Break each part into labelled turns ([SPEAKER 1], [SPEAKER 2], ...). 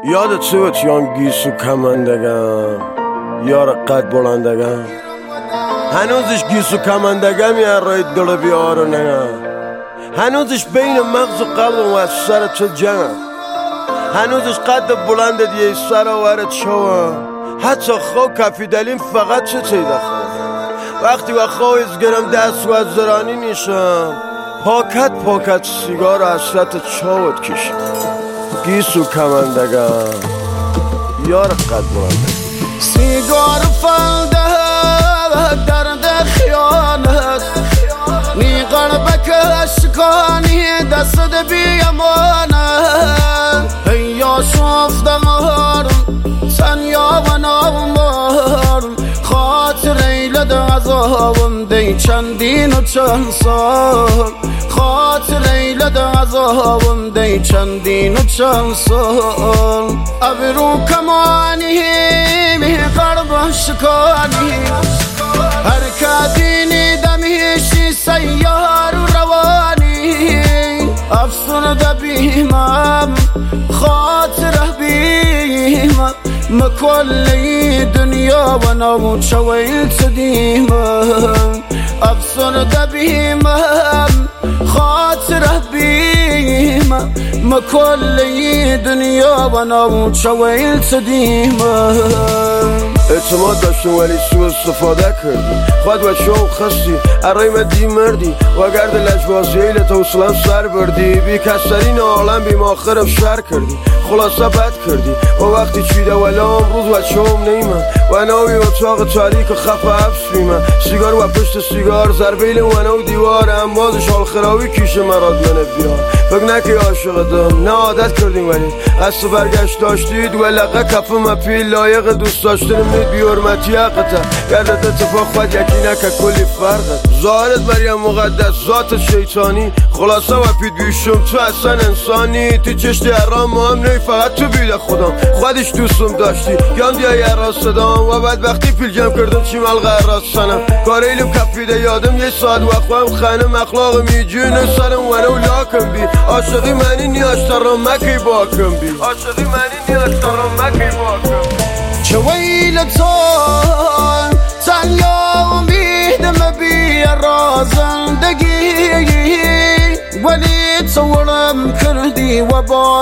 [SPEAKER 1] یادت بود یان گیسو کمندگم یار قد بلندگم هنوزش گیسو کمندگم یه رای دل بیارو نگم هنوزش بین مغز و قلب و از سر تو جنم هنوزش قد بلند دیگه سر آورد شوم حتی خو کفی دلیم فقط چه تیده خواهم وقتی و خواهیز گرم دست و از زرانی نیشم پاکت سیگار و حسرت چاوت کشم گیسو کمندگم یار قد بلندگم
[SPEAKER 2] سیگار فلده درد خیانت نی قلبک اشکانی دست بیامانت یا شفتم سن یا و نامارم خاطر ایلد عذابم دی چندین و چند سال خاطر ایلد عذابم دی چندین و چند سال ابرو کمانی می قلب شکانی حرکتی دمیشی سیار روانی افسرده بیمم خاطره بیمم مکلی دنیا و نمو چویل تدیمم افسرده بیمم خاطره بیمم مکلی دنیا و نمو چویل تدیمم
[SPEAKER 1] اعتماد داشتم ولی سوء استفاده کردی خود و شوق خستی ارای مدی مردی و گرد لجبازی ایلت حوصلم سر بردی بی کسرین عالم بی ماخرم شر کردی خلاصه بد کردی و وقتی چیده ولام روز و چوم نیمه و ناوی اتاق تاریک و خف حبس بیمه سیگار و پشت سیگار زربیل و ناو دیوار انبازش حال خراوی کیشه مراد منه بیار فکر نکی عاشق دم نه عادت کردیم ولی قصد برگشت داشتید و لقه کف مپیل لایق دوست داشتن مید بی حرمتی حقتا گردت اتفاق خود یکی نکه کلی فرقت ظاهرت مریم مقدس ذات شیطانی خلاصه و پید بیشم تو اصلا انسانی تی چشتی حرام مهم نی فقط تو بیده خودم خودش دوستم داشتی گم دیای راست دام و بعد وقتی پیلگم کردم چی ملغه راست سنم کاریلم کفیده یادم یه ساعت وقتم خانم اخلاق میجونه سرم ونو لاکم بی عاشقی منی نیاز ترم مکی باکم بی عاشقی منی نیاز ترم مکی باکم
[SPEAKER 2] چه ویلتان تنیا امیدم بی رازندگی ولی تصورم کردی و با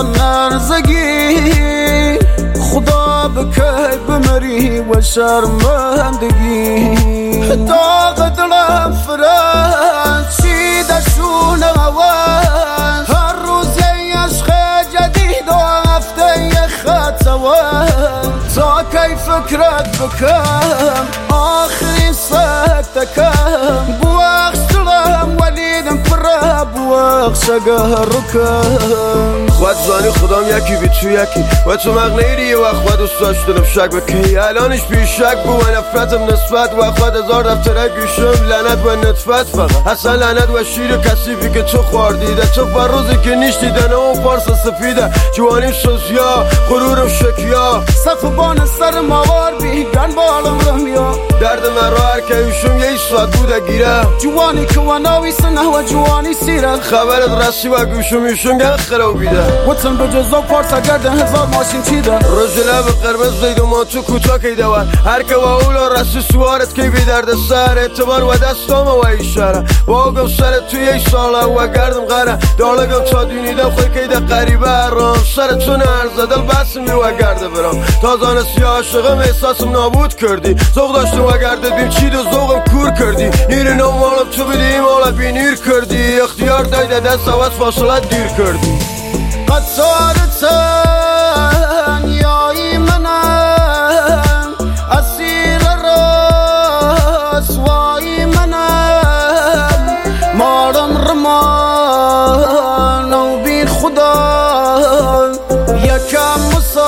[SPEAKER 2] نرزگی خدا بکی بمری و شرمندگی داغ دلم فرد چیده شون اول هر روز یه عشق جدید و هفته یه خطوان تا کی فکرت بکم آخری سکتکم بوخش دلم ولیدم پره بوخش گهرکم
[SPEAKER 1] خود زانی خودم یکی بی تو یکی و تو مغنیری یه وقت خود دوست داشتنم شک بکی الانش بی شک بو و نفرتم نسبت و خود هزار دفتره گوشم لعنت و نطفت فقط اصلا لعنت و شیر کسیفی که تو خوردیده تو فروزی که نیش دیدن اون پارس سفیده جوانیم سوزیا غرورم شکیا
[SPEAKER 2] صف بان سر موار بیگن بالم رمیا
[SPEAKER 1] درد من را هر که ایشم یه ساعت بوده گیره
[SPEAKER 2] جوانی که و ناوی سنه و جوانی سیره
[SPEAKER 1] خبرت رسی و گوشم ایشم گن خراب بیده
[SPEAKER 2] وطن به جزا پارسا گرده هزار ماشین چیده
[SPEAKER 1] رجله به قرمز زید و ما تو کوتا که دور هر که و اولا رسی سوارت که بی درد سر اعتبار و دستام و ایشاره باگم سر تو یک ساله و گردم غره دالگم تا دینیدم خوی که ده قریبه رام سر تو نرزه دل بسم می و گرده برام تازانه سی عاشقم احساسم نابود کردی زوق داشتم و گرده بیم چید و زوقم کور کردی نیر نمالم تو بدیم حالا بی نیر کردی اختیار دایده دست و فاصله دیر کردی
[SPEAKER 2] قطارتن یای منم اسیر رسوای منم مارم رمان و بی خدا یکم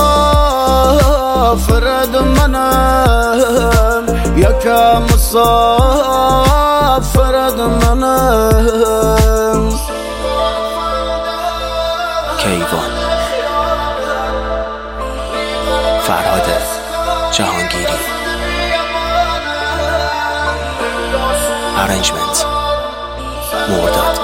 [SPEAKER 2] مسافرد منم یکم مسافرد منم
[SPEAKER 3] کیوان فرهاد جهانگیری ارنجمنت مرداد